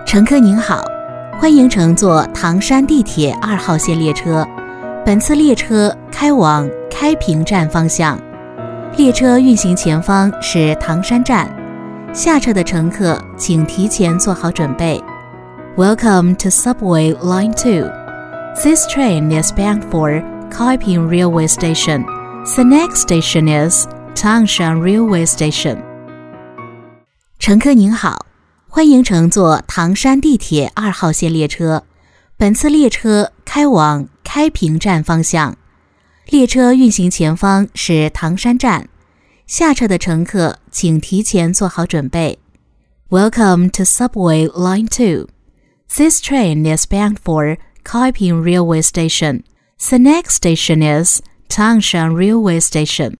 乘客您好，欢迎乘坐唐山地铁2号线列车。本次列车开往开平站方向，列车运行前方是唐山站，下车的乘客请提前做好准备。Welcome to Subway Line 2. This train is bound for Kaiping Railway Station. The next station is Tangshan Railway Station. 乘客您好，欢迎乘坐唐山地铁2号线列车。本次列车开往开平站方向，列车运行前方是唐山站，下车的乘客请提前做好准备。Welcome to Subway Line 2. This train is bound for Kaiping Railway Station. The next station is Tangshan Railway Station.